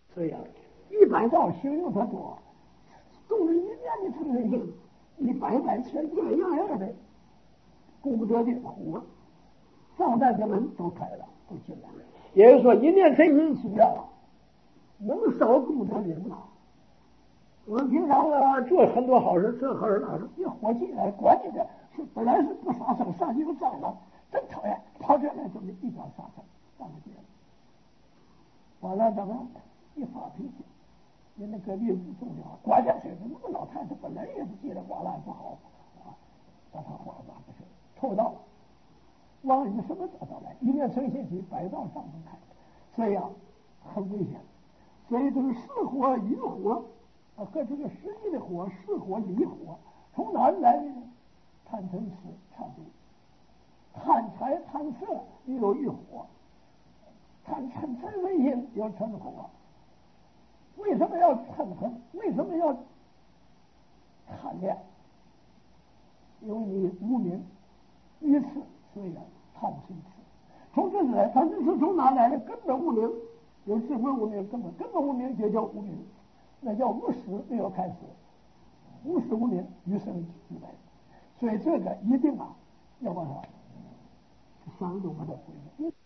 这样100道形容它多，动了1年的成人性，100全一个样样的功德的火，上代的门都开了，都进来了。也就是说，1年成人数量能少功德的不大。我们平常做很多好事，这好事那事，一火气来管你的，是本来是不杀生，上去就脏了，真讨厌，跑这来怎么一脚杀生，上了街了。完了怎么一发脾气，人家隔壁住的话，关键是那个老太太本来也是叽里呱啦不好啊，把他话咋不是臭道，往你什么找到来？1年成心体，100道上门开，所以很危险。所以这个四火与火和这个实际的火，四火离火，从哪里来的呢？贪嗔痴贪妒，贪财贪色有欲火，贪嗔痴为因有嗔火。为什么要嗔恨？为什么要贪恋？因为你无名于此，所以贪嗔痴。从这来，贪嗔痴从哪来的？根本无名，有智慧无名，根本无名就叫无名。那叫无始没有开始，无始无明，与生俱来。所以这个一定要把它相中把它回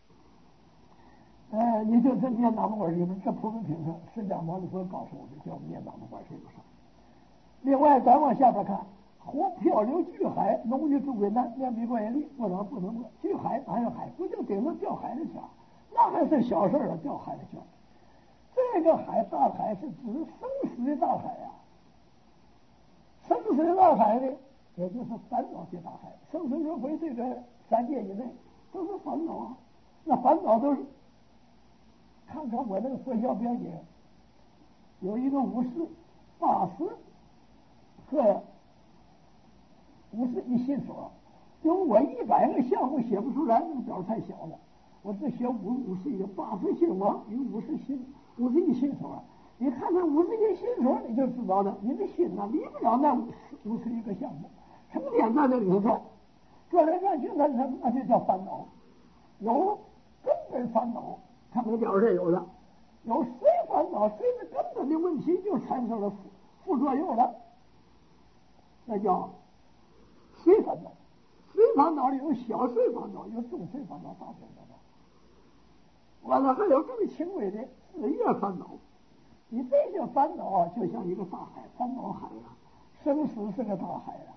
来。你就这念哪门管里面，这普门品上，释迦牟尼佛告诉我们，叫我们念哪门管是有啥。另外，咱往下边看，火漂流巨海，浓郁诸鬼难，面壁观音力，不能没。巨海哪有海？不就顶着掉海里去啊？那还是小事了，掉海里去。这个海，大海是指生死的大海呀，生死的大海呢，也就是烦恼的大海。生死轮回这个3界以内都是烦恼啊，那烦恼都是。看看我那个佛教表演，有一个50、80和51心所，因为我100个项目写不出来，那个表太小了，我只写51个80心王与51心所。你看那51心所，你就知道了，你的心离不了那51个项目，成天在那里头转来转去，那就叫烦恼。有根本烦恼，他们表示有了，有随烦恼，随着根本的问题就产生了副作用了，那叫随烦恼。随烦恼里有小随烦恼，有重随烦恼，大随烦恼。完了还有更轻微的事业烦恼。你这些烦恼就像一个大海，烦恼海啊，生死是个大海啊，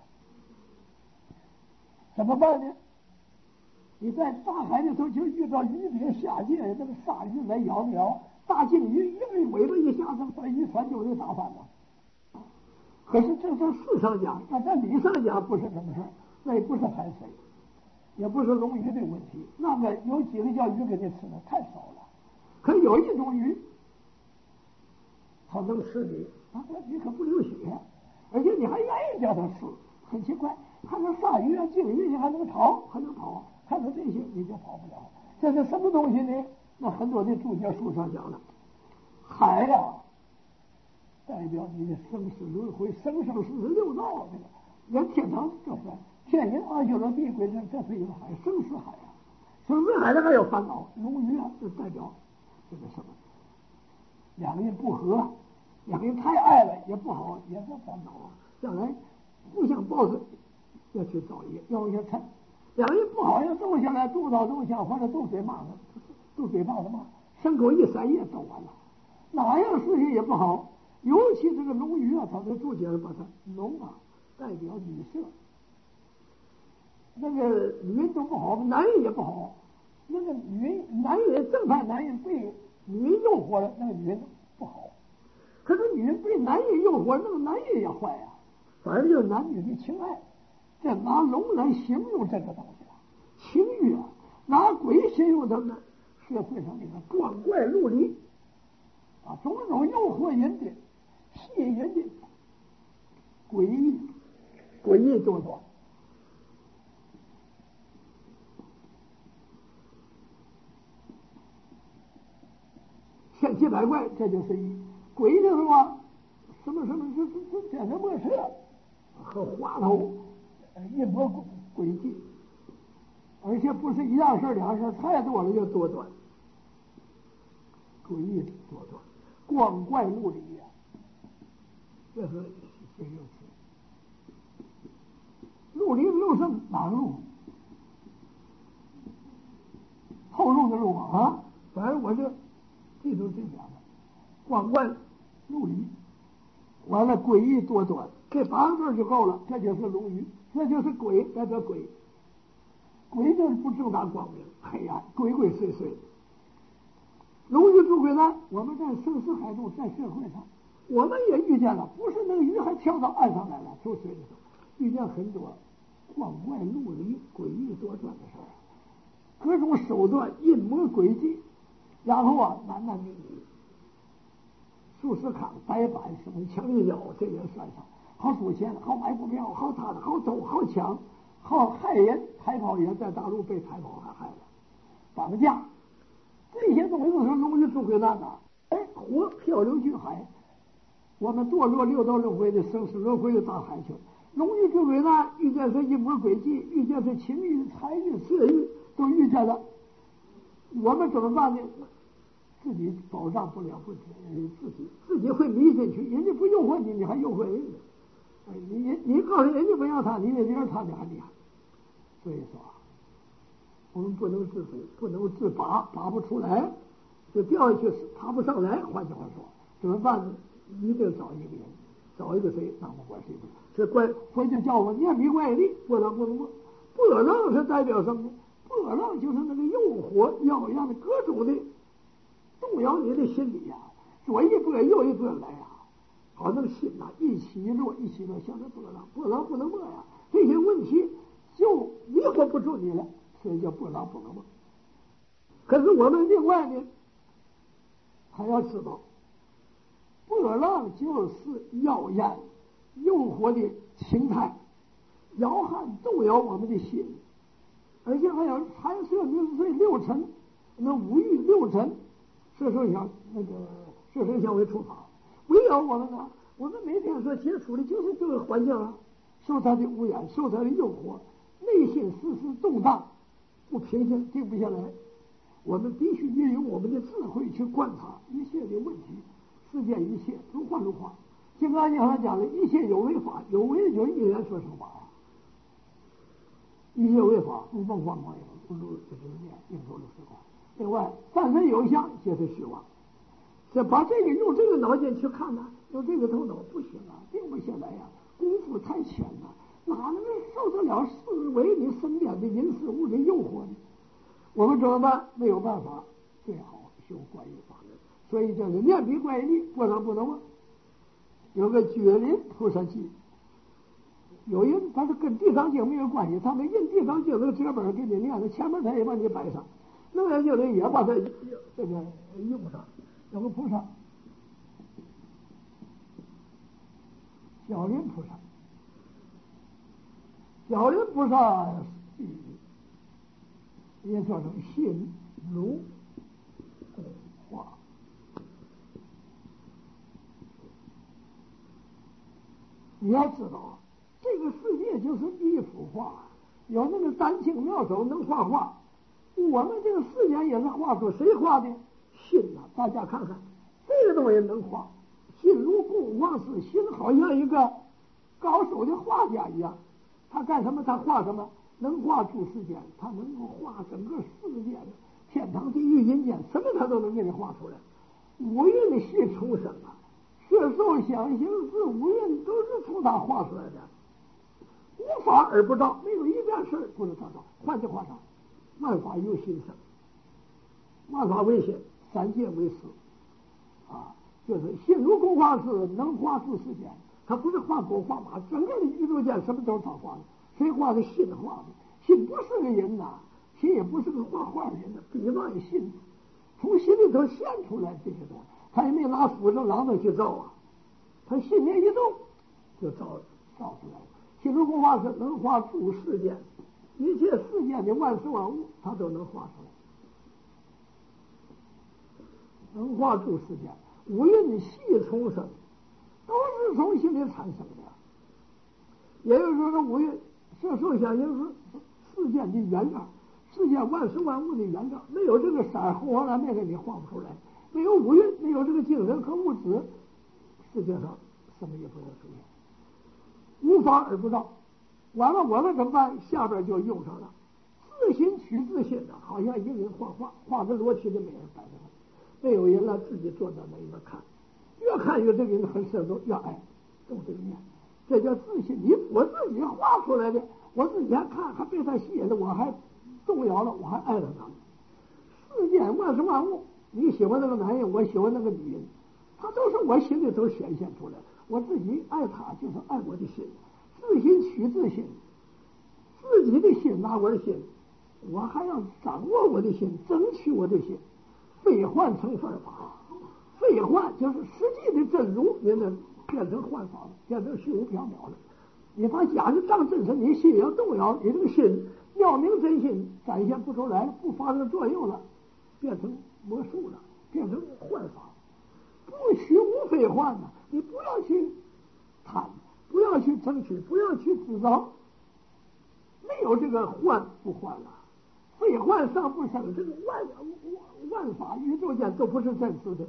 怎么办呢？你在大海里头就遇到鱼鳖下界，那个鲨鱼来咬你，大鲸鱼一个尾巴一下子把渔船就给打翻了。可是这在事上讲，那在理上讲不是这么事，那也不是海水，也不是龙鱼的问题。那个有几个叫鱼给你吃的太少了，可有一种鱼，它能吃你，你可不流血，而且你还愿意叫它吃，很奇怪。看那鲨鱼鲸鱼，你还能逃，还能跑。看到这些你就跑不了，这是什么东西呢？那很多的注解书上讲了，海呀，代表你的生死轮回，生生世世六道这个，连天堂这算，天人阿修罗地鬼神，这是一个海，生死海啊。生死海的还有烦恼，龙鱼就代表这个什么？两个人不和，两个人太爱了也不好，也是烦恼啊。将来互相抱着要去造业，要一些菜。两人不好，要斗下来，斗到斗下，或者斗嘴骂的，斗嘴巴子骂，牲口一散叶斗完了，哪样事情也不好。尤其这个龙鱼他的注解把它龙代表女色，那个女人都不好，男人也不好。那个男人正派男人被女人诱惑了，那个女人不好。可是女人被男人诱惑，那个男人也坏啊。反正就是男女的情爱。这拿龙来形容这个东西情欲拿鬼形容他们社会上那个光怪陆离种种诱惑人的、吸引人的诡异多多。千奇百怪，这就是鬼就是什么这变成末世和滑头。一波诡计，而且不是一样事两事，太多了就多端，诡异多端。 光怪陆离呀，这是形容词。陆离陆是哪个陆？后路的路啊，反正我就记住这两个，光怪陆离，完了诡异多端，这8个字就够了，这就是龙鱼，这就是鬼，代表鬼。鬼就是不正大光明，黑暗，鬼鬼祟祟。龙鱼出轨呢，我们在生死海中，在社会上，我们也遇见了，不是那个鱼还跳到岸上来了，出水里头，遇见很多光怪陆离、诡异多端的事儿，各种手段、阴谋诡计，然后啊，男男女女，数十坎、白板、手枪一脚，这也算上，好数钱，好买股票，好贪，好走，好抢。好害人，台胞也在大陆被台胞还害了，绑架，这些东西都是龙鱼出轨难呐！哎，火漂流去海，我们堕落六道轮回的生死轮回的大海去了。龙鱼出轨难，遇见是阴谋诡计，遇见是情欲、财欲、色欲，都遇见了。我们怎么办呢？自己保障不了，不止自己会迷进去，人家不诱惑你，你还诱惑人家。你告诉人家不要他，你比别人他你还厉害。所以说，我们不能自主，不能自拔，拔不出来，就掉下去，爬不上来。换句话说，怎么办呢？一定找一个人，找一个谁当不管谁不。这怪回去叫我念迷怪力，波浪不能过。波浪是代表什么？波浪就是那个诱惑、妖样的各种的动摇你的心理呀，左一波右一波来呀。好，那个心呐，一起一落，一起落，像这波浪，波浪不能没呀。这些问题就迷惑不住你了，所以叫波浪不能没。可是我们另外呢，还要知道，波浪就是妖艳、诱惑的情态，摇撼动摇我们的心，而且还有残摄名岁六尘，那五欲六尘，摄受想那个摄受想为处罚。围绕我们呢，我们每天所接触的就是这个环境啊，受它的污染，受它的诱惑，内心时时动荡，不平静，定不下来。我们必须运用我们的智慧去观察一切的问题，世间一切如幻如化。金刚经上讲的，一切有为法，有为就是一元说成法呀。一切有为法，如梦幻泡影，不如就是念，应说如实话。另外，凡是有相，皆是虚妄。这把这个用这个脑筋去看呢，用这个头脑不行啊，定不下来呀，功夫太浅了，哪能受得了四维你身边的人事物的诱惑呢？我们怎么办？没有办法，最好修观音法门。所以叫做念彼怪力，波浪不能忘。有个觉林菩萨记，有人他是跟地藏经没有关系，他们印地藏经那个折本给你念了，前面他也把你摆上，那人就得也把它这个用上。有个菩萨，小林菩萨，小林菩萨也叫做心如画。你要知道，这个世界就是一幅画，有那个丹青妙手能画画，我们这个世界也是画出谁画的？心呐，大家看看，这个东西能画，心如供画师，心好像一个高手的画家一样。他干什么？他画什么？能画诸世间，他能够画整个世界的天堂、地狱、阴间，什么他都能给你画出来。五蕴系重生啊，色受想行识五蕴都是从他画出来的，无法而不到，没有一件事不是他造。换句话说，万法由心生，万法唯心。三界为师啊，就是心如供画师，能画出世间。他不是画狗画马，整个的宇宙间什么都是他画的。谁画的？心画的。心不是个人呐，心也不是个画画的人呐，比万心，从心里头现出来这些东西。他也没拿斧子榔头去造啊，他心念一动就造出来了。心如供画师能画诸世间，一切世间的万事万物，他都能画出来。能画诸世间，五蕴系重生，都是从心里产生的。也就是说，五蕴色受想行识世间的原料，世间万事万物的原料，没有这个色红黄蓝那个你画不出来， 没有五蕴，没有这个精神和物质，世界上什么也不能出现，无法而不到。完了，我们怎么办？下边就用上了自心取自心的，好像一个人画画，画着裸体的美人摆在那，没有人了，自己坐在那一边看，越看越这个人很舍得，越爱动这个念，这叫自信。我自己画出来的，我自己还看，还被他吸引了，我还动摇了，我还爱了他。世间万事万物，你喜欢那个男人，我喜欢那个女人，他都是我心里头显现出来。我自己爱他，就是爱我的心，自心取自心，自己的心拿我的心，我还要掌握我的心，争取我的心，非幻成幻法。非幻就是实际的真如，也能变成幻法了，变成虚无缥缈了。你把假的当真实，你心要动摇，你这个心妙明真心展现不出来，不发生作用了，变成魔术了，变成幻法。不虚无非幻呢，你不要去贪，不要去争取，不要去制造，没有这个幻不幻了，非幻上不生，这个万法宇宙间都不是真实的。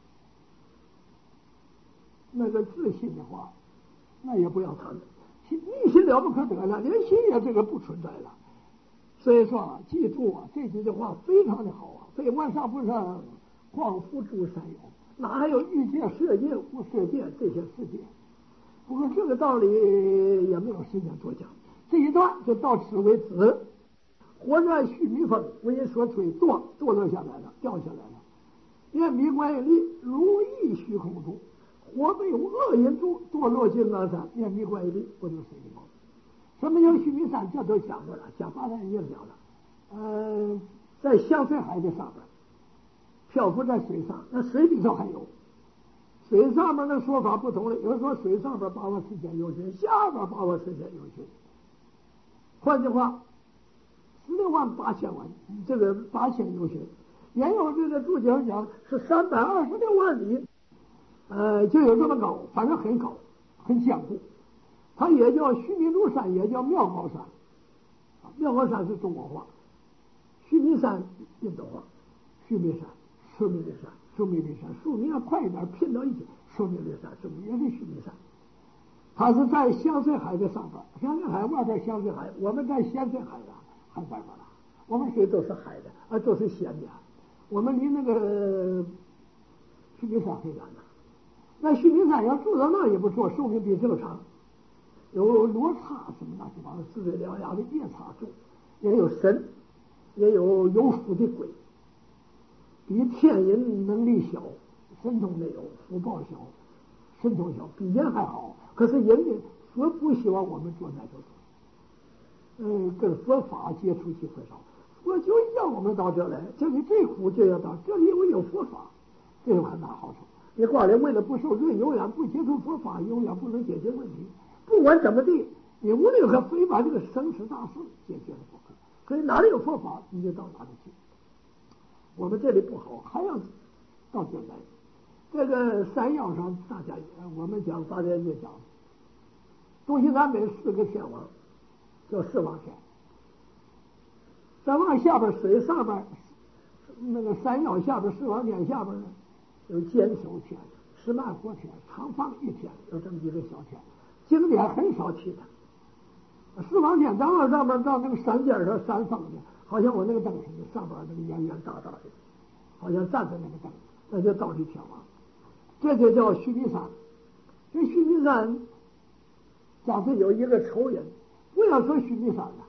那个自信的话，那也不要谈了，一心了不可得了，连心也这个不存在了。所以说啊，记住啊，这几句话非常的好啊。非万上不生，况复诸三有，哪还有欲界、色界、无色界这些世界？不过这个道理也没有时间多讲，这一段就到此为止。活在须弥峰，为人所摧，堕落下来了，掉下来了。愿弥观音力，如意虚空中。活被恶因住，堕落金刚山，愿弥观音力，不能随意报。什么叫须弥山？这都讲过了，讲八大人也讲了。在香水海的上边，漂浮在水上，那水里头还有。水上面的说法不同了，有人说水上边8万4千由旬，下边8万4千由旬。换句话，16万8千万，这个8000由旬。也有这个注解讲是326万里，就有这么高，反正很高，很坚固。它也叫须弥庐山，也叫妙高山。妙高山是中国话，须弥山印度话，须弥山、须弥山、须弥山，须弥要快一点拼到一起，须弥山、须弥也是须弥山。它是在香水海的上边，香水海外边香水海，我们在咸水海啊，海外边了。我们水都是海的，都是咸的。我们离那个须弥山很远的，那须弥山要住到那也不错，寿命比这个长。有罗刹什么乱七八糟四嘴獠牙的夜叉住，也有神，也有福的鬼，比天人能力小，神通没有，福报小，神通小，比人还好。可是人家佛不希望我们做那种事，跟佛法接触机会少。我就要我们到这来，这里最苦就要到这里，我有佛法，这有很大好处。你光来为了不受罪，永远不接触佛法，永远不能解决问题。不管怎么地，你无论如何非把这个生死大事解决了不可。所以哪里有佛法，你就到哪里去。我们这里不好，还要到这来。这个山腰上，大家我们讲大家也讲，东西南北4个天王，叫4王天。再往下边水上边，那个山腰下边4王天下边呢，有坚守天、十万国天、长放一天，有这么几个小天。经典很少提的。4王天咱往上面到那个山尖上山峰的，好像我那个灯似的，上边那个圆圆大大的，好像站在那个灯，那就到底天王。这就叫须弥山。这须弥山假设有一个仇人，不要说须弥山了，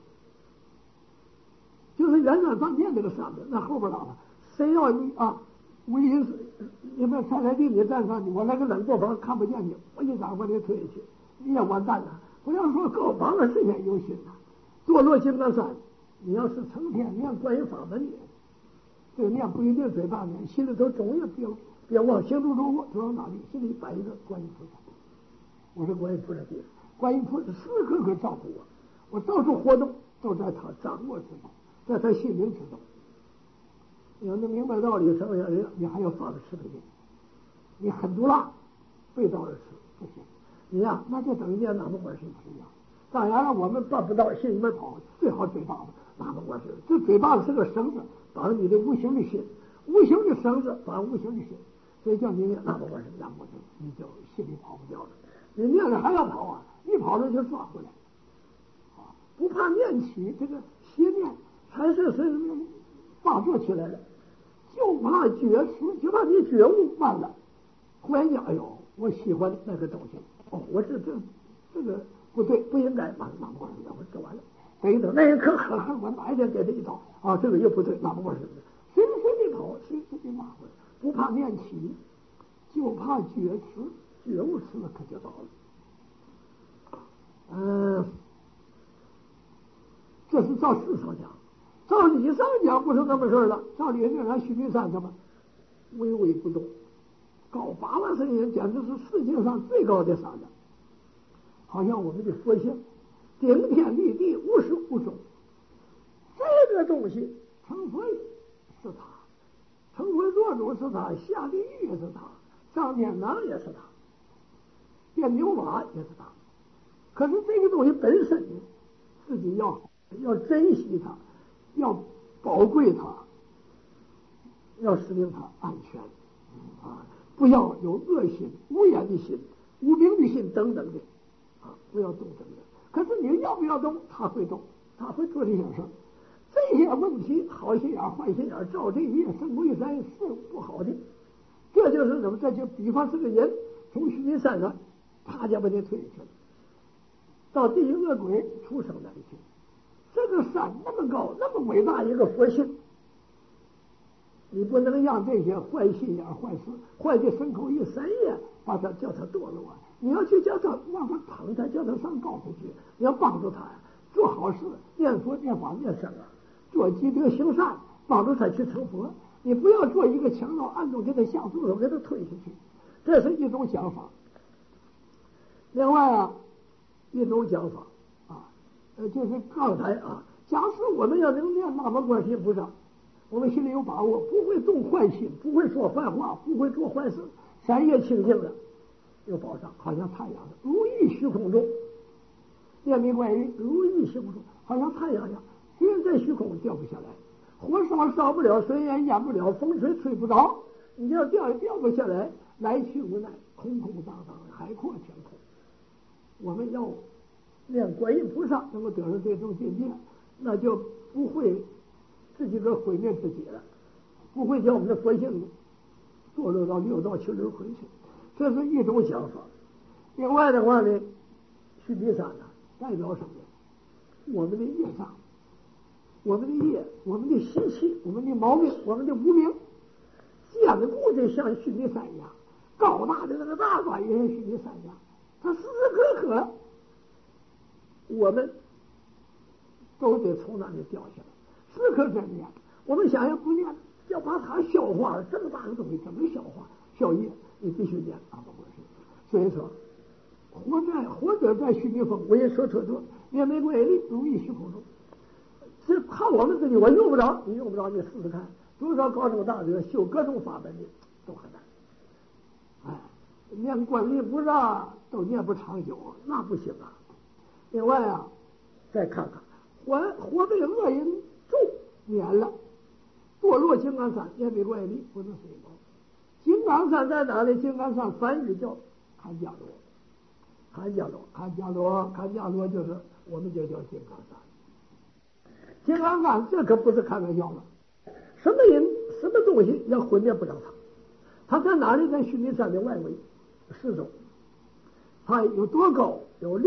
就是圆山饭店这个上面，那后边了，谁要你啊？无因你们菜地你站上去，我那个冷过房看不见你，我一掌把你推下去，你也完蛋了。不要说高房了，世间有心了，堕落金刚山，你要是成天念观音法门念，这个念不一定嘴巴念，心里头总也别忘行住坐卧都往哪里，心里摆一个观音菩萨。我是观音菩萨弟子，观音菩萨时时刻刻照顾我，我到处活动都在他掌握之中，在他心灵之中。你要能明白道理，成为人，你还要发个慈悲心，你很毒辣，背道而驰不行。你呀，那就等于念南无观世音菩萨一样。当然了，我们办不到，心里面跑，最好嘴巴子南无观世音。这嘴巴子是个绳子，绑着你的无形的心， 无形的绳子反无形的心，所以叫你念南无观世音，南无观世音，你就心里跑不掉了。你念了还要跑啊，一跑了就抓回来，不怕念起这个邪念，才是发作起来了，就怕觉迟，就怕你觉悟慢了。忽然间，哎呦，我喜欢那个东西，哦，我这个不对，不应该，马上观世音，我做完了。等一等，那一刻狠狠，我哪一天给他一刀啊，这个又不对，那不观世音，随地跑，随地拉回来，不怕念起，就怕觉迟，觉悟迟了可就到了。这是照事上讲，照理上讲不是那么事了。照理上讲，须弥山什么巍巍不动，高8万圣人，简直是世界上最高的山了。好像我们的佛性顶天立地，无始无终。这个东西成佛是他，成佛做主是他，下地狱也是他，上天堂也是他，变牛马也是他。可是这个东西本身呢，自己要珍惜它，要宝贵它，要使令它安全不要有恶心、无言的心、无名的心等等的不要动这个。可是你要不要动，他会动，他会做这些事。这些问题，好心眼、坏心眼，照这一夜生归山是不好的。这就是什么？这就比方这个人从须弥山上，他就把你推去了，到地狱恶鬼畜生那里去。这个山那么高，那么伟大一个佛性，你不能让这些坏心眼、坏事、坏的身口意三业把他叫他堕落啊！你要去叫他让他捧他，叫他上高处去，你要帮助他做好事，念佛、念法、念僧做积德行善，帮助他去成佛。你不要做一个强盗，暗中给他下毒手，给他推下去，这是一种讲法。另外一种讲法就是刚才假使我们要能念南无观世音菩萨，我们心里有把握，不会动坏心，不会说坏话，不会做坏事，三业清净的，有保障，好像太阳的如意虚空中，念名观音如意虚空中，好像太阳一样，虽然在虚空掉不下来，火烧不了，水也淹不了，风吹吹不着，你要掉也掉不下来，来去无奈，空空荡荡，海阔天空。我们要念观音菩萨能够得到这种境界，那就不会自己个毁灭自己了，不会叫我们的佛性堕落到六道七轮回去，这是一种想法。另外的话呢，须弥山代表什么？我们的业障，我们的业，我们的习气，我们的毛病，我们的无明，坚固的像须弥山一样，高大的那个大观也像须弥山一样，它时时刻刻我们都得从那里掉下来，时刻在念。我们想要不念，要把它消化，这么大个东西怎么消化？消业，你必须念不过去。所以说，活着在须弥峰，我也说特多，念玫瑰力如意虚空中。是靠我们自己，我用不着，你用不着，你试试看。多少高僧大德修各种法门的都很难。念观音菩萨都念不长久，那不行啊。另外再看看活被恶人咒撵了，堕落金刚山，念玫瑰力不能随毛。金刚山在哪里？金刚山梵语叫堪迦罗，堪迦罗就是我们就叫金刚山。金刚山这可不是开玩笑了，什么人什么东西也毁灭不了它。它在哪里？在须弥山的外围四周。它有多高？有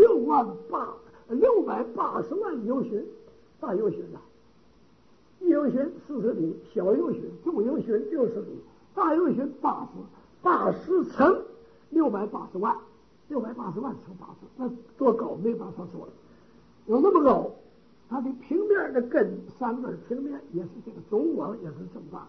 680万由旬，大由旬一由旬40里，小由旬、中由旬60里，大由旬80乘680万，680万乘80，那多高没办法说了。有那么高，它的平面的根3根平面也是这个总广也是这么大。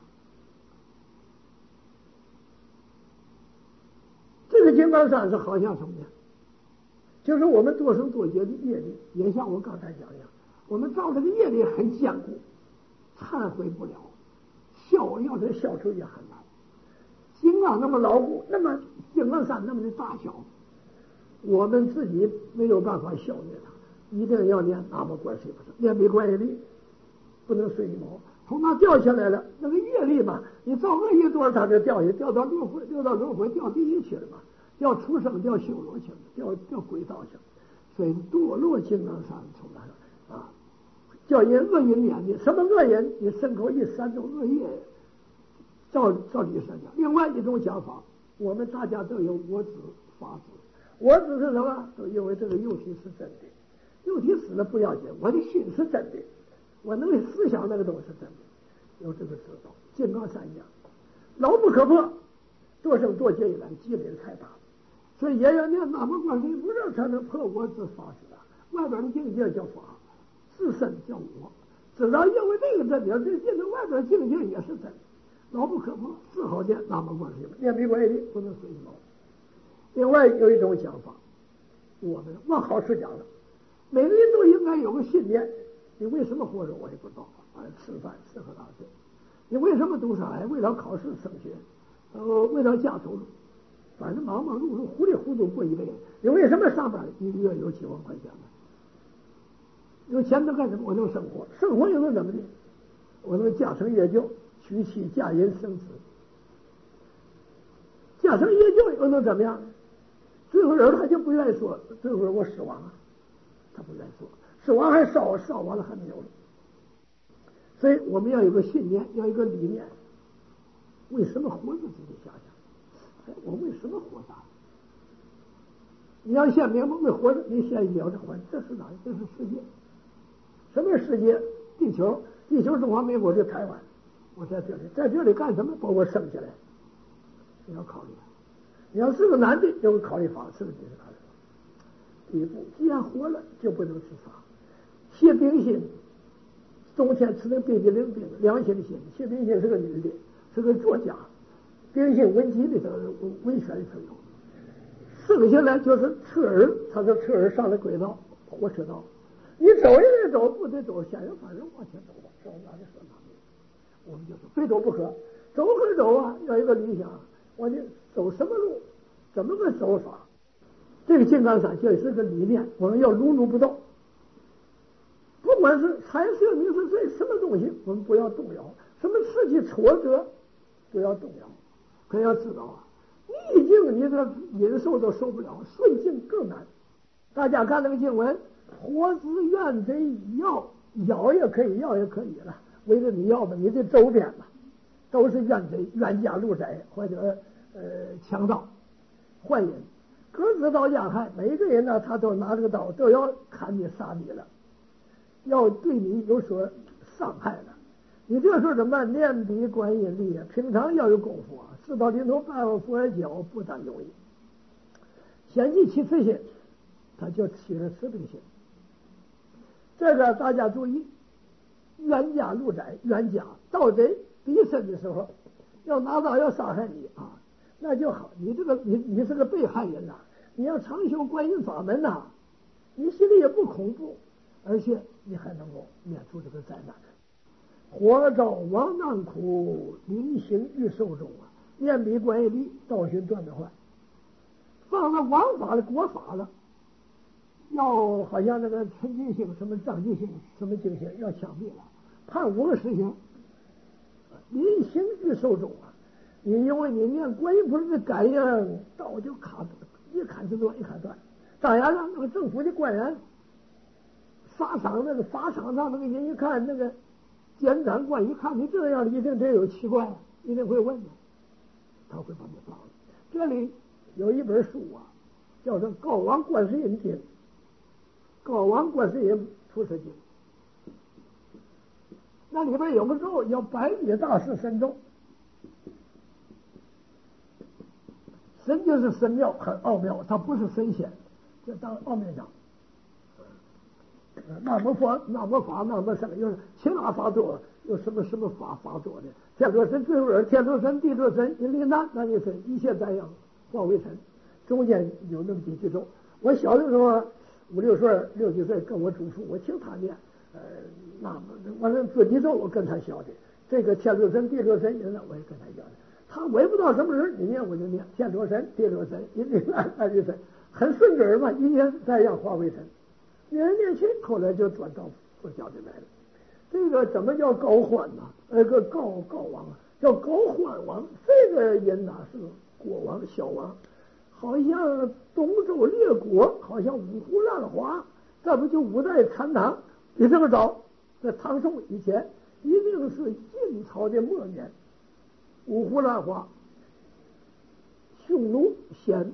这个金刚山是好像什么呢？就是我们多生多劫的业力，也像我刚才讲一样，我们造这个业力很坚固，忏悔不了，要是消除也很难。金刚那么牢固，那么金刚山那么的大小，我们自己没有办法消灭它，一定要念南无观世音菩萨，念玫瑰力，不能随毛。 从那掉下来了，那个业力嘛，你造恶业多少，它就掉下，掉到轮回，掉地狱去了嘛，掉畜生，掉修罗去了，掉鬼道去了。所以堕落金刚山从那啊，叫人恶因免的，什么恶因？你身口意三种恶业，照理说讲。另外一种讲法，我们大家都有我执、法执。我执是什么？都因为这个肉体是真的，肉体死了不要紧，我的心是真的，我那个思想那个东西是真的，有这个知道。金刚三讲，牢不可破，多生多劫以来积累太大，所以也要念南无观世音菩萨才能破我执法执啊。外边的境界叫法，自身叫我，只要因为这个真的，这进到外边境界也是真的，牢不可破，只好念南无观世音，念没关系，不能随意毛。另外有一种讲法，我们往好处讲了，每个人都应该有个信念。你为什么活着我也不知道啊，吃饭吃喝拉撒，你为什么读书？哎，为了考试升学，为了家投入，反正忙忙碌碌糊里糊涂过一辈子。你为什么上班一个月有几万块钱呢？有钱能干什么？我能生活，生活又能怎么的？我能家成业就，娶妻嫁人生子，家成业就又能怎么样？最后人他就不愿意说，最后我死亡了，他不愿意说，死亡还烧完了还没有了。所以我们要有个信念，要有一个理念。为什么活着？自己想想，我为什么活着？你要先明白为活着，你先了解活着，这是哪里？这是世界。什么是世界？地球，中华民国这台湾，我在这里干什么？把我生下来，你要考虑。你要是个男的，有个考虑法；是个女的考虑法。第一步，既然活了，就不能自杀。谢冰心，冬天吃那冰激凌冰，良心的心。谢冰心是个女的，是个作家，冰心文集里头文学里头有。剩下来就是车儿，他说车儿上了轨道，火车道。你走也得走，不得走，先有反正往前走吧，走哪里说哪里。我们就说非走不可，走可走啊，要一个理想。我得走什么路，怎么个走法？这个金刚山就是个理念，我们要如如不动。不管是财色名食睡什么东西，我们不要动摇；什么刺激挫折，不要动摇。可要知道啊，逆境你这忍受都受不了，顺境更难。大家看那个经文，活之怨贼以要，要也可以，要也可以了。为了你要吧，你得周边吧，都是冤贼、冤家路窄或者强盗、坏人，各自刀架害。每一个人呢，他都拿这个刀，都要砍你、杀你了，要对你有所伤害了。你这时候怎么办？念彼观音力，平常要有功夫啊！事到临头拜我佛而教，不但容易。先记起慈心，他就起了慈悲心。这个大家注意，冤家路窄，冤家盗贼逼身的时候，要拿刀要杀害你啊，那就好。你这个你是个被害人呐、你要常修观音法门呐、你心里也不恐怖，而且你还能够免除这个灾难。活着亡难苦，临行欲受众啊！念彼观音力，道寻断灭坏。放了王法的国法了，要好像那个陈进兴、什么张继兴、什么进兴要枪毙了，判5个实刑。临行欲受众啊！你因为你念观音菩萨的感应，刀就卡，一砍就断，一砍断。当然了，那个政府的官员，法场那个法场上那个人一看那个。监斩官一看你这样，一定得有奇怪，一定会问的，他会把你放了。这里有一本书啊，叫做《高王观世音经》，《高王观世音菩萨经》，那里边有个咒叫百里大士神咒，神就是神妙，很奥妙，它不是神仙，就当奥妙讲。那么佛，那么法，那么僧，有其他法座，有什么法座的？天罗神、最后人，天罗神、地罗神、引力难、难力神，一切灾殃化为尘。中间有那么几句咒。我小的时候5、6岁、6、7岁跟我祖父，我听他念，那么完了自己咒我跟他学的。这个天罗神、地罗神、引力难我也跟他学的。我也不知道什么人，你念我就念天罗神、地罗神、引力难、难力神，很顺嘴嘛，一切灾殃化为尘。年轻，后来就转到佛教里来了。 这个怎么叫高欢呢？高王啊，叫高欢王。这个人呐是国王小王，好像东周列国，好像五胡乱华，这不就五代残唐？比这个早，在唐宋以前，一定是晋朝的末年，五胡乱华，匈奴鲜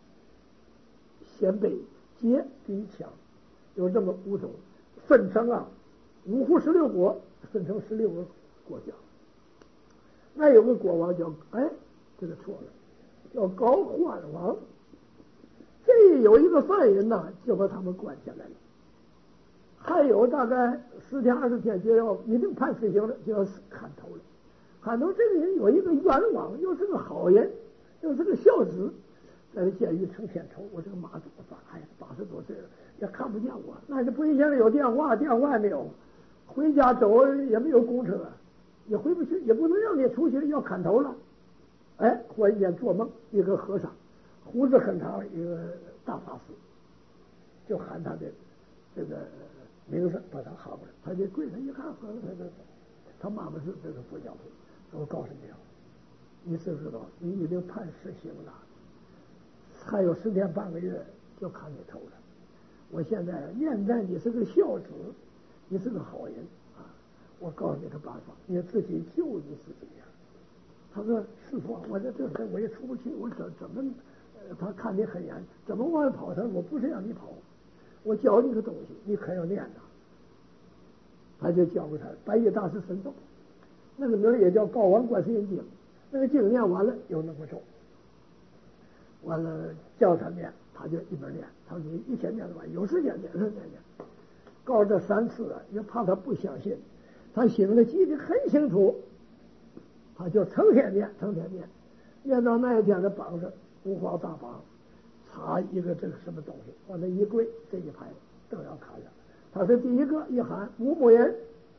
卑羯氐羌，有这么5种，分成五胡16国，分成16个国家。那有个国王叫这个错了，叫高欢王。这有一个犯人呢，就把他们关起来了。还有大概10天20天就要一定判死刑了，就要砍头了。砍头这个人有一个冤枉，又是个好人，又是个孝子，在这监狱成天愁，我这个妈怎么办？哎呀，80多岁了也看不见我，那这不行，现在有电话也没有，回家走也没有公车，也回不去，也不能让你出去，要砍头了。忽然间做梦，一个和尚，胡子很长，一个大法师，就喊他的这个名字，把他喊过来。他就跪上一看，他妈妈是这个佛教徒。我告诉你你知不知道，你已经判死刑了，还有10天半个月就砍你头了。我现在念在你是个孝子，你是个好人我告诉你个办法，你自己救你自己呀。他说：“师傅，我这事我也出不去，我怎么？他看你很严，怎么往外跑？他说我不是让你跑，我教你个东西，你可要念呐。”他就教给他白衣大师神咒，那个名也叫高王观世音经。那个经念完了有那个咒，完了叫他念，他就一边念。他说：“你一天念完，有时间念，念。”告诉他3次也怕他不相信。他心里记得很清楚，他就成天念，念到那一天的膀子五花大绑，插一个这个什么东西，往那一跪，这一排都要砍了。他是第一个一喊五木人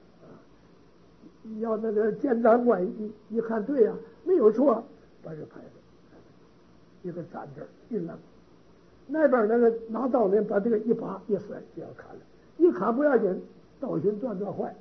要那个监斩官一看对没有错，把这牌子一个斩字一扔，那边那个拿刀的把这个一拔一甩就要砍了，一砍不要紧，刀寻断坏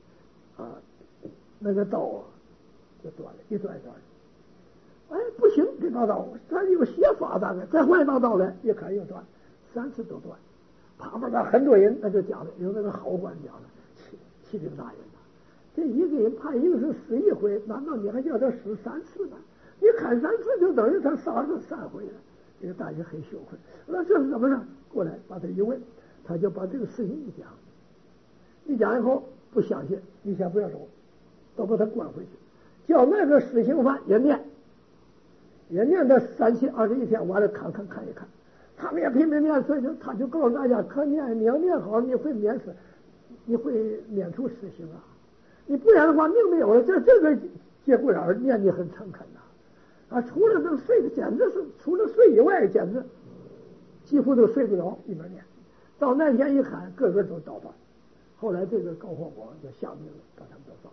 那个刀就断了，一断。不行，这把刀咱有邪法，大概再换一把刀来，一砍又断，3次都断。旁边那很多人那就讲了，有那个好官讲了，启禀大人这一个人判1次死1回，难道你还叫他死3次呢？你砍3次就等于他杀了3回了。这个大人很羞愧，那这是怎么着？过来把他一问，他就把这个事情一讲以后不相信，你先不要走，都把他关回去，叫那个死刑犯也念他3期21天，完了看一看，他们也拼命念，所以他就告诉大家，可念，你要念好，你会免死，你会免除死刑你不然的话命没有了。这个节骨眼念你很诚恳除了能睡的，简直是除了睡以外，简直几乎都睡不着，一边念。到那天一喊，个个都倒翻。后来这个高欢王就下命了，把他们都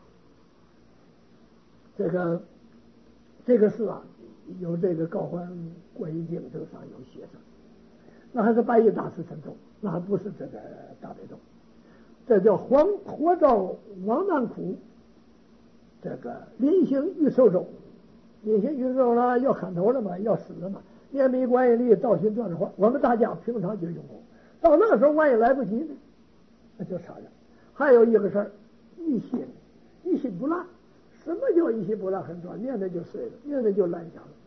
杀了。这个事有这个高欢观音经这个上有写上，那还是白衣大师神咒，那还不是这个大悲咒。这叫活着亡难苦，这个临行欲受咒。临行欲受咒了，要砍头了嘛，要死了嘛，念弥观音力，道寻断话，我们大家平常就用过。到那时候万一来不及呢，那就惨了。还有一个事儿，一心不烂。什么叫一心不烂？很短，念的就碎了，念的就烂响了。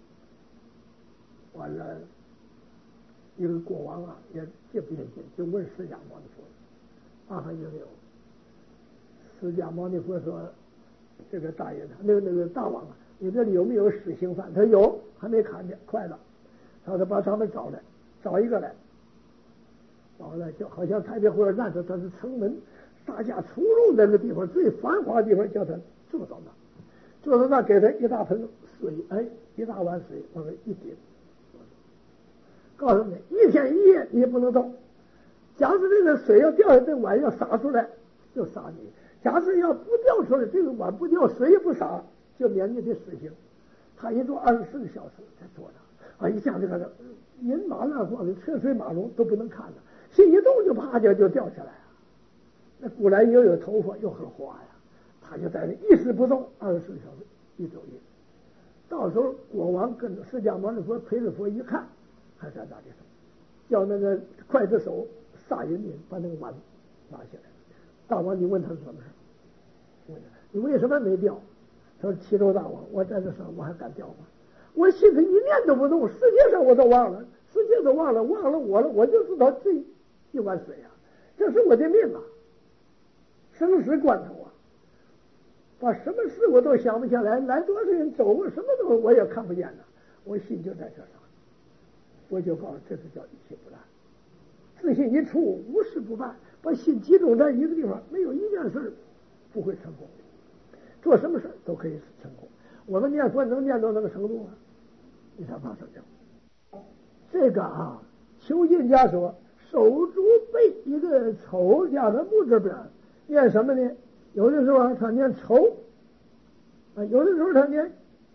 完了，一个国王也戒不下心，就问释迦牟尼佛，阿含经有。释迦牟尼佛说：“这个大爷，那个大王你这里有没有死刑犯？”他说有，还没看见，快了。他说把他们找来，找一个来。找来就好像太平会那时候他是城门，大家出入那个地方最繁华的地方，叫他坐到那，给他一大盆水，一大碗水往那一顶，告诉你1天1夜你也不能动。假使这个水要掉下，这个碗要洒出来就洒你；假使要不掉出来，这个碗不掉，水也不洒，就免你的死刑。他一坐24个小时才坐着一下这个人马乱晃的车水马龙都不能看了，心一动就啪就掉下来那古来又有头发又很滑呀，他就在那一丝不动，24小时一走一。到时候国王跟着释迦牟尼佛陪着佛一看，还在那里头，叫那个刽子手撒银子把那个碗拿下来。大王，你问他是什么事？问他你为什么没掉？他说：齐州大王，我在这上我还敢掉吗？我心里一念都不动，世界上我都忘了，世界都忘了我了，我就知道这一碗水啊，这是我的命啊，生死关头啊，把什么事我都想不下来，来多少人走过什么都我也看不见了，我心就在这上。我就告诉这是叫一气不乱，自信一处无事不办，把心集中在一个地方，没有一件事不会成功的，做什么事都可以成功。我们念佛能念到那个程度吗？你才发生了。这个啊，囚禁枷锁，手足背一个丑加上木这边念什么呢？有的时候他念丑啊，有的时候他念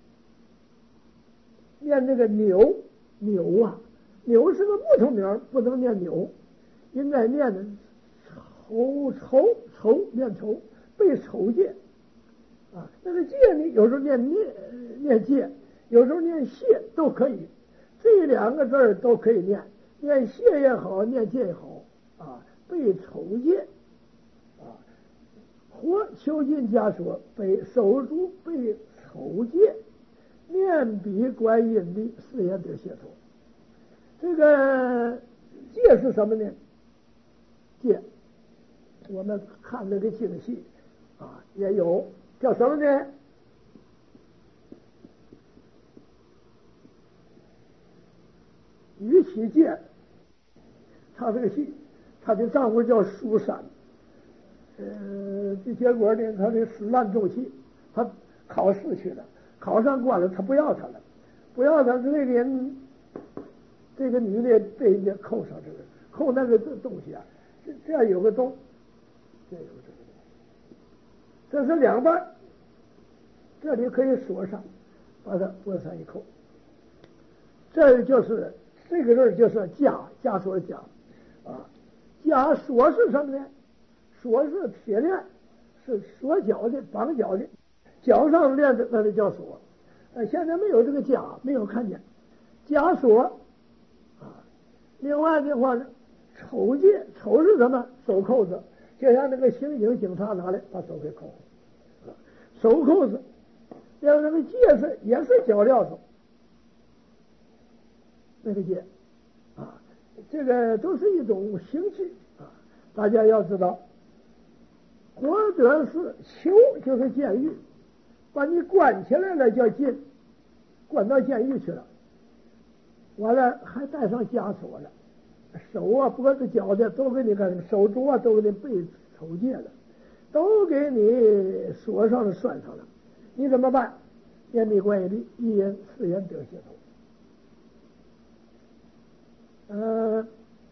那个牛啊，牛是个木头名，不能念牛，应该念的丑念丑，被丑戒啊。那个戒呢，有时候念戒，有时候念谢都可以，这两个字都可以念，念谢也好，念戒也好啊。被丑戒啊，或囚禁枷锁，被手足被丑戒，念彼观音的誓言得解脱。这个戒是什么呢？戒，我们看那个净戏啊，也有叫什么呢？于其戒，他这个戏，他的丈夫叫苏珊，这结果呢，他的死难重气，他考试去了，考上关了，他不要他了，不要他，这个人，这个女的被人家扣上这个，扣那个东西啊，这样有个洞，这有这个洞，这是两半，这里可以锁上，把它脖子上一扣，这就是这个字就是枷锁的枷啊，枷锁是什么呢？锁是铁链，是锁脚的，绑脚的，脚上链子那就叫锁。现在没有这个枷，没有看见枷锁啊。另外的话呢，丑戒，丑是什么？手扣子，就像那个刑警警察拿来把手给扣了，手扣子。要那个戒是也是脚镣手，那个戒啊，这个都是一种刑具啊。大家要知道，活得是囚，就是监狱，把你关起来了叫禁，关到监狱去了，完了还带上枷锁了，手啊、脖子、脚的都给你干什么？手足啊都给你被丑戒了，都给你锁上了、拴上了。你怎么办？念彼观音的一言誓言得解脱。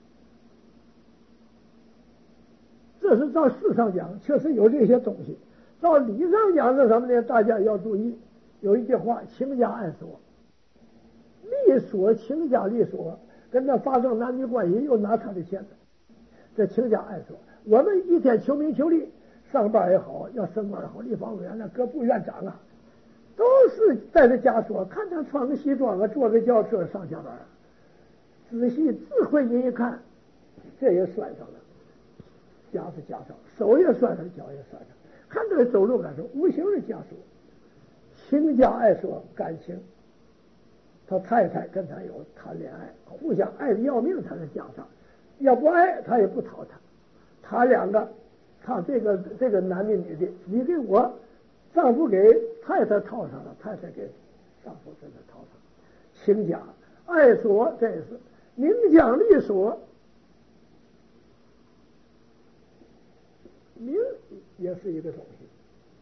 这是照事上讲，确实有这些东西。照理上讲是什么呢？大家要注意，有一句话：情家爱锁，力锁情家力锁，跟他发生男女关系又拿他的钱，这情家爱锁。我们一天求名求利，上班也好，要升官也好，立法委员各部院长啊，都是带着枷锁。看他穿个西装啊，坐个轿车上下班，仔细智慧人一看，这也拴上了。枷是枷上，手也拴上，脚也拴上，看这个走路感受，无形的枷锁。情家爱锁，感情，他太太跟他有谈恋爱，互相爱的要命，他是枷上，要不爱他也不讨他。他两个，他这个男的女的，你给我丈夫给太太套上了，太太给丈夫给他套上，情家爱锁，这也是名将利锁。名也是一个东西，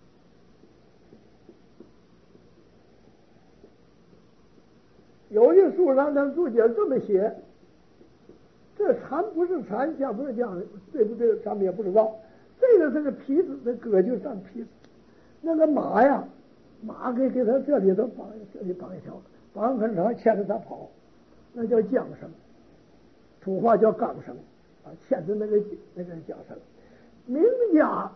有的书上他注解这么写，这蚕不是蚕，将不是将，对不对？咱们也不知道。这个是个皮子，这戈就占皮子。那个马呀，马给他这里头绑，这里绑一条，绑很长，牵着他跑，那叫缰绳，土话叫钢绳啊，牵着那个缰绳。 名家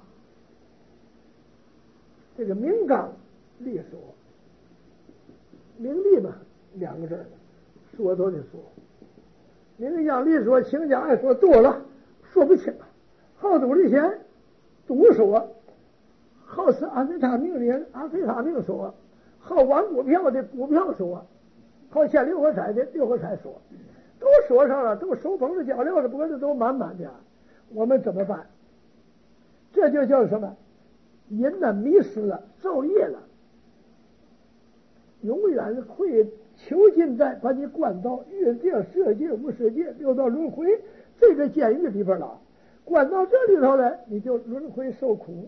这个名纲利说，名利嘛两个字儿，说都得说。名将利说，卿家爱说多了，说不清。好赌的钱，赌说；好吃安非他命的人，安非他命说；好玩股票的股票说；好签六合彩的六合彩说，都说上了，都手捧着脚撂着脖子，都满满的。我们怎么办？这就叫什么？人呢迷失了，造业了，永远会囚禁在把你关到欲界、色界、无色界六道轮回这个监狱里边了。关到这里头来，你就轮回受苦，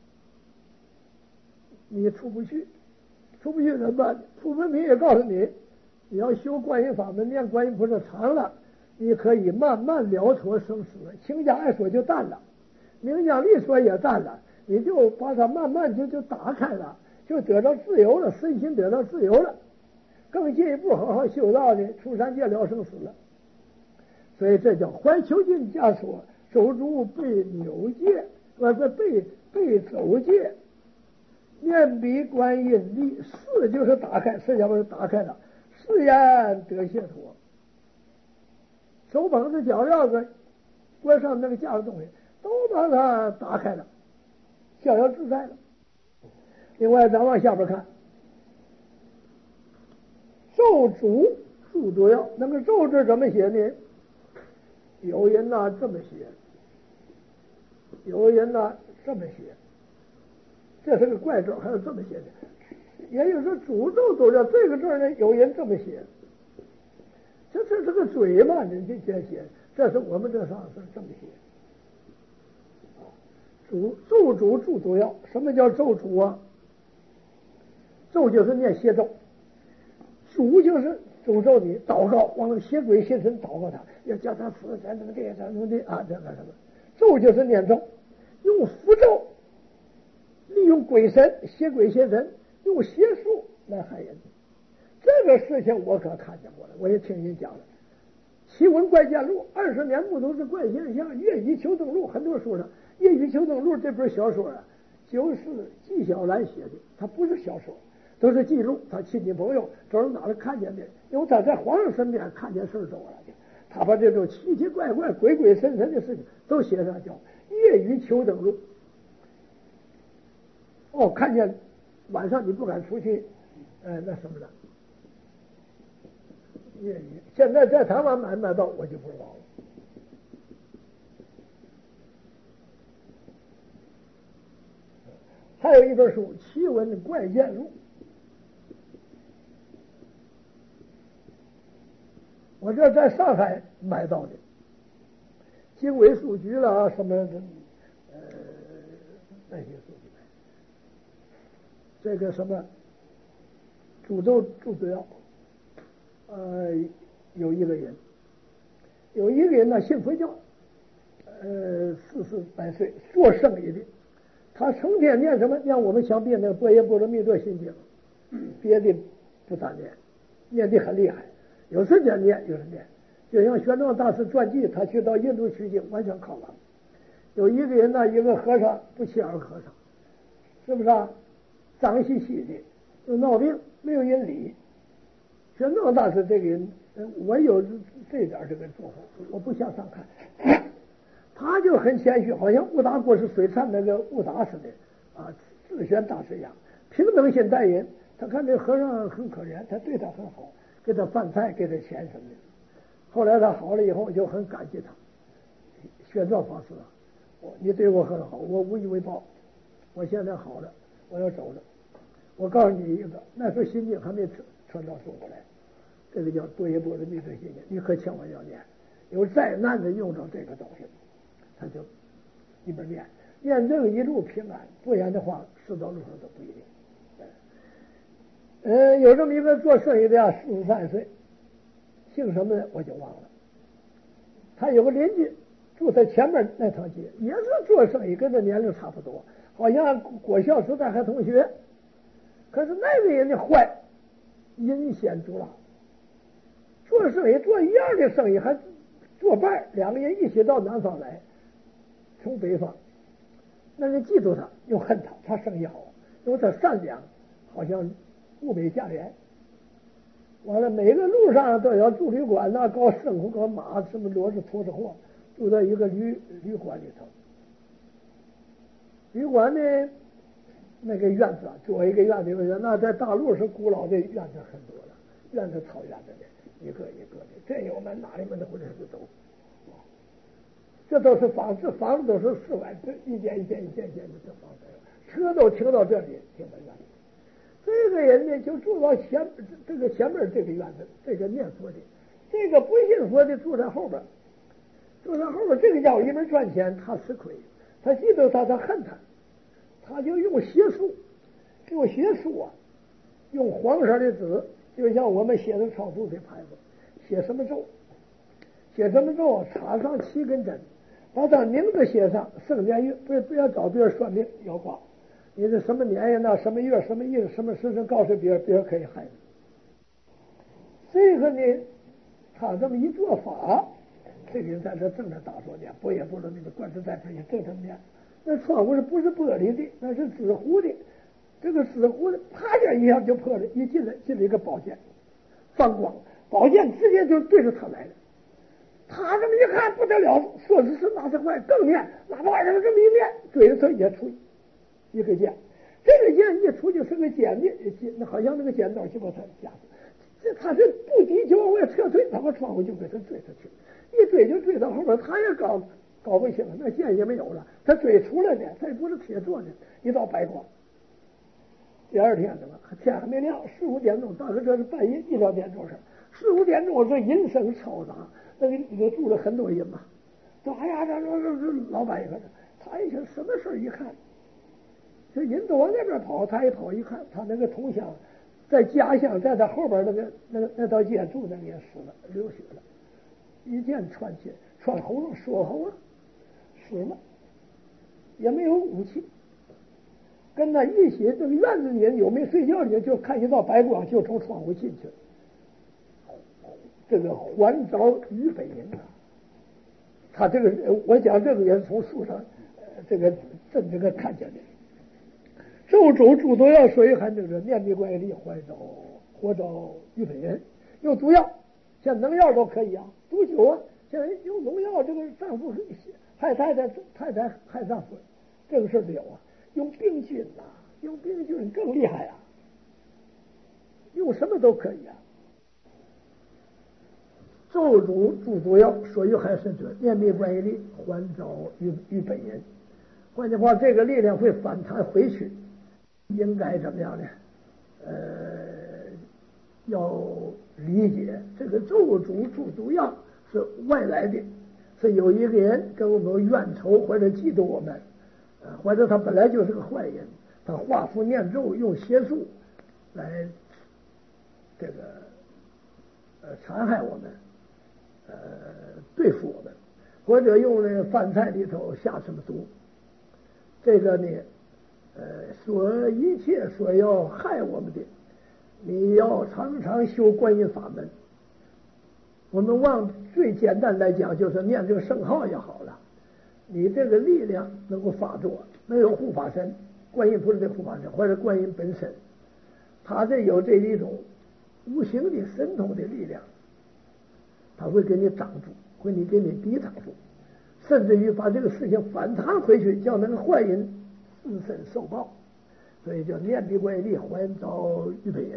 你出不去，出不去怎么办？普门品也告诉你，你要修观音法门，念观音菩萨长了，你可以慢慢了脱生死。卿家爱说就淡了，名将利说也淡了，你就把它慢慢就打开了，就得到自由了，身心得到自由了。更进一步好好修道的，出三界了生死了。所以这叫怀囚禁枷锁，走入被扭戒，被走戒。念彼观音力，四就是打开，四下边打开了，誓言得解脱。手捧着脚镣子，关上那个架的东西，都把它打开了，逍遥自在了。另外，咱往下边看，咒主诸毒药，那个咒字怎么写呢？有人呐这么写，有人呐这么写，这是个怪咒，还有这么写的。也就是说，诅咒都叫这个字呢，有人这么写。这是个嘴嘛，你这写，这是我们这上是这么写。咒主诸毒药，什么叫咒主啊？咒就是念邪咒，主就是诅咒你，祷告往那个邪鬼邪神祷告他，要叫他死，咱怎么这，咱怎么这啊，这干什么？咒就是念咒，用符咒，利用鬼神、邪鬼邪神，用邪术来害人。这个事情我可看见过了，我也听人讲了。奇闻怪见录，20年不都是怪现象。粤语求证录很多书上，粤语求证录这本小说啊，就是纪晓岚写的，他不是小说，都是记录他亲戚朋友走到哪里看见的，因为他在皇上身边看见事儿走了的，他把这种奇奇怪怪、鬼鬼神神的事情都写上，叫粤语求证录。哦，看见晚上你不敢出去，那什么的。粤语现在在台湾买到我就不知道了。还有一本书《奇闻怪见录》，我这在上海买到的，经纬书局了什么那些书局，这个什么诅咒诸毒药。有一个人呢信佛教，40来岁做生意的，他成天念什么？念我们墙壁那个般若波罗蜜多心经，别的不咋念，念的很厉害，有时间念，有时念。就像玄奘大师传记，他去到印度取经，完全靠完。有一个人呢，一个和尚不起眼和尚，是不是啊？脏兮兮的，又闹病，没有人理。玄奘大师这个人，我有这点这个做法，我不向上看，他就很谦虚，好像悟达国师水忏那个悟达似的啊，智玄大师一样，平等心待人。他看这和尚很可怜，他对他很好，给他饭菜，给他钱什么的。后来他好了以后，就很感激他。玄奘法师啊，你对我很好，我无以为报。我现在好了，我要走了。我告诉你一个，那时候心经还没传到中国来，这个叫般若波罗蜜多心经，你可千万要念。有灾难的用着这个东西，他就一边念这个一路平安，不然的话死到路上都不一定。有这么一个做生意的43岁，姓什么的我就忘了。他有个邻居住在前面那条街，也是做生意，跟他年龄差不多，好像国校时代还同学。可是那个人的坏，阴险毒辣，做生意做一样的生意还作伴，两个人一起到南方来，从北方那人嫉妒他，又恨他，他生意好，因为他善良，好像物美价廉。完了，每个路上都要住旅馆呐，搞生活，搞马，什么骡子、拖着货，住在一个旅馆里头。旅馆呢，那个院子啊，做一个院子，那在大陆是古老的院子很多了，院子草院子的，一个一个的，这有门哪里门的，或者是走。这都是房子，房子都是室外，一间的这房子，车都停到这里，停到院里。这个人呢，就住到这个前面这个院子，这个念佛的，这个不信佛的住在后边，这个家伙一边赚钱，他吃亏，他嫉妒他，他恨他，他就用邪术啊，用黄色的纸，就像我们写的超度的牌子，写什么咒，插上7根针，把他名字写上，生年月，不要找别人算命要卦，你是什么年呀？那什么月？什么日？什么时辰？告诉别人可以害你。这个呢，他这么一做法，这个人在这正着打坐念，不也不能那个观自在这也正着念。那窗户不是玻璃的，那是纸糊的。这个纸糊的，啪点一下就破了，一进来一个宝剑，放光，宝剑直接就对着他来了。他这么一看不得了，说是那是坏，更念，那玩意儿这么一念，对着他也出一个剑，这个剑一出就是个尖的，那好像那个尖刀就把他夹住。这他是不敌就往外撤退，他把窗户就给他追出去，一追就追到后边，他也搞不清了，那剑也没有了，他追出来呢，他也不是铁做的，一道白光。第二天的嘛，天还没亮，4、5点钟，当时这是半夜1、2点钟事，4、5点钟这阴声嘈杂，那个里头住了很多人嘛。哎呀，这老板一个，他一听什么事一看，这人都往那边跑，他一跑一看，他那个同乡在家乡，在他后边那道街住那个也死了，流血了，一剑穿喉咙，锁喉了，死了，也没有武器。跟他一起，这个院子里人有没睡觉里就看一道白光，就从窗户进去了。这个还着于北人啊，他这个我讲这个也是从书上这个看见的。咒主主毒药水含这个面壁观音力还着活着于北人，用毒药，像农药都可以啊，毒酒啊，像用农药，这个丈夫害太太害丈夫，这个事都有啊。用病菌呐，用病菌更厉害啊，用什么都可以啊。咒主主毒药，所有还是者，面壁观音力还着于本人。换句话，这个力量会反弹回去，应该怎么样呢？要理解这个咒主主毒药是外来的，是有一个人跟我们怨仇或者嫉妒我们。或者他本来就是个坏人，他画符念咒，用邪术来这个残害我们，对付我们，或者用那饭菜里头下什么毒，这个呢，一切所要害我们的，你要常常修观音法门。我们往最简单来讲，就是念这个圣号就好了。你这个力量能够发作，没有护法神，观音不是这护法神，或者观音本身，他这有这一种无形的神通的力量，他会给你挡住，会给你抵挡住，甚至于把这个事情反弹回去，叫那个坏人自身受报，所以叫面壁观音力还着于北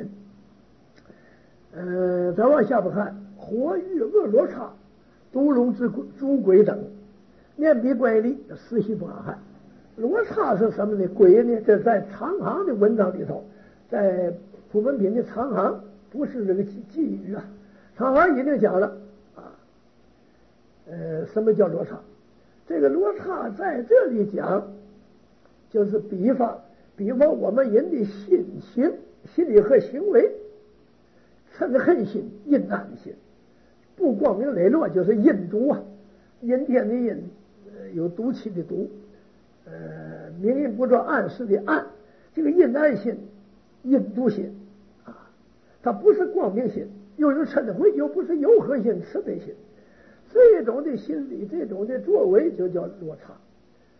人。再往下边看，活遇恶罗刹、毒龙之诸鬼等。面壁观音力实习不安害。罗刹是什么呢？鬼呢？这在长行的文章里头，在普门品的长行不是这个寄语啊，长行已经讲了啊。什么叫罗刹？这个罗刹在这里讲，就是比方我们人的心理和行为，嗔恨心、阴暗心，不光明磊落，就是阴毒啊，阴天的阴。有毒气的毒，明阴不着暗示的暗，这个阴暗心、阴毒心啊，它不是光明心，又有嗔恚，又不是柔和心、慈悲心，这种的心理，这种的作为就叫罗刹。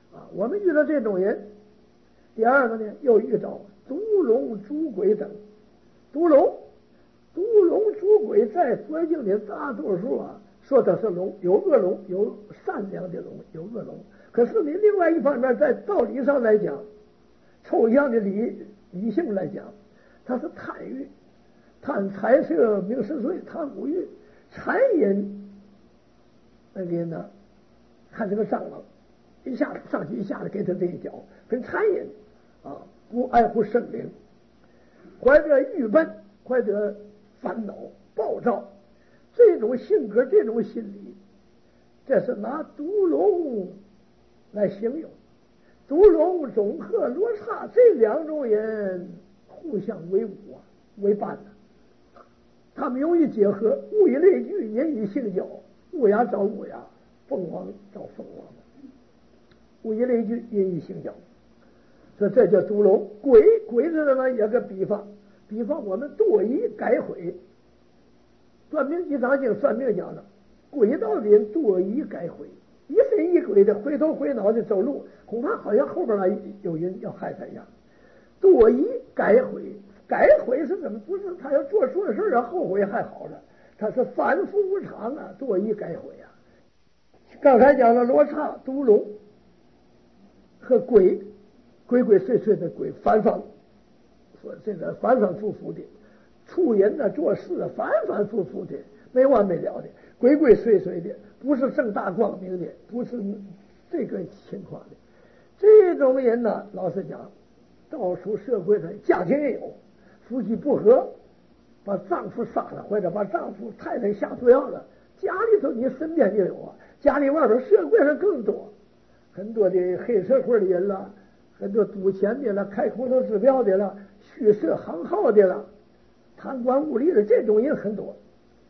我们遇到这种人。第二个呢，又遇到毒龙、诸鬼等。毒龙、诸鬼在佛经里大多数说的是龙，有恶龙，有善良的龙，有恶龙。可是你另外一方面，在道理上来讲，抽象的理性来讲，它是贪欲，贪财色名食睡，贪五欲，残忍。那个人呢，看这个蟑螂，一下子上去，一下子给他这一脚，很残忍。不爱护生灵，怀着郁闷，怀着烦恼、暴躁，这种性格、这种心理，这是拿毒龙来形容。毒龙、种鹤、罗刹这两种人互相为伍为伴他们容易结合，物以类聚，人以性交，乌鸦找乌鸦，凤凰找凤凰，物以类聚，人以性交。所以这叫毒龙。鬼子呢也个比方我们堕疑改悔。算命一章经算命讲的，鬼道的人堕疑改悔，疑神疑鬼的，回头回脑的走路，恐怕好像后边有人要害他一样。堕疑改悔是怎么？不是他要做错事后悔还好了，他是反复无常堕疑改悔刚才讲了罗刹、毒龙和鬼鬼祟祟的鬼，反反说这个反反复复的，处人做事反反复复的，没完没了的，鬼祟祟的，不是正大光明的，不是这个情况的。这种人老实讲，到处社会上家庭也有，夫妻不和，把丈夫杀了，或者把丈夫太太下毒药了，家里头你身边就有家里外边社会上更多，很多的黑社会的人了。很多赌钱的了，开空头支票的了，虚设行号的了，贪官污吏的这种人很多。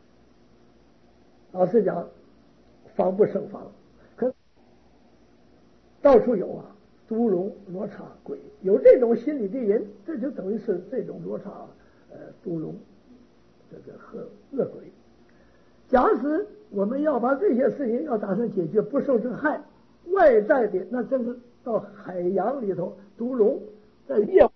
老实讲，防不胜防。可到处有毒龙、罗刹、鬼，有这种心理的人，这就等于是这种罗刹、毒龙，这个和恶鬼。假使我们要把这些事情要打算解决，不受这害，外在的那真是到海洋里头，毒龙在夜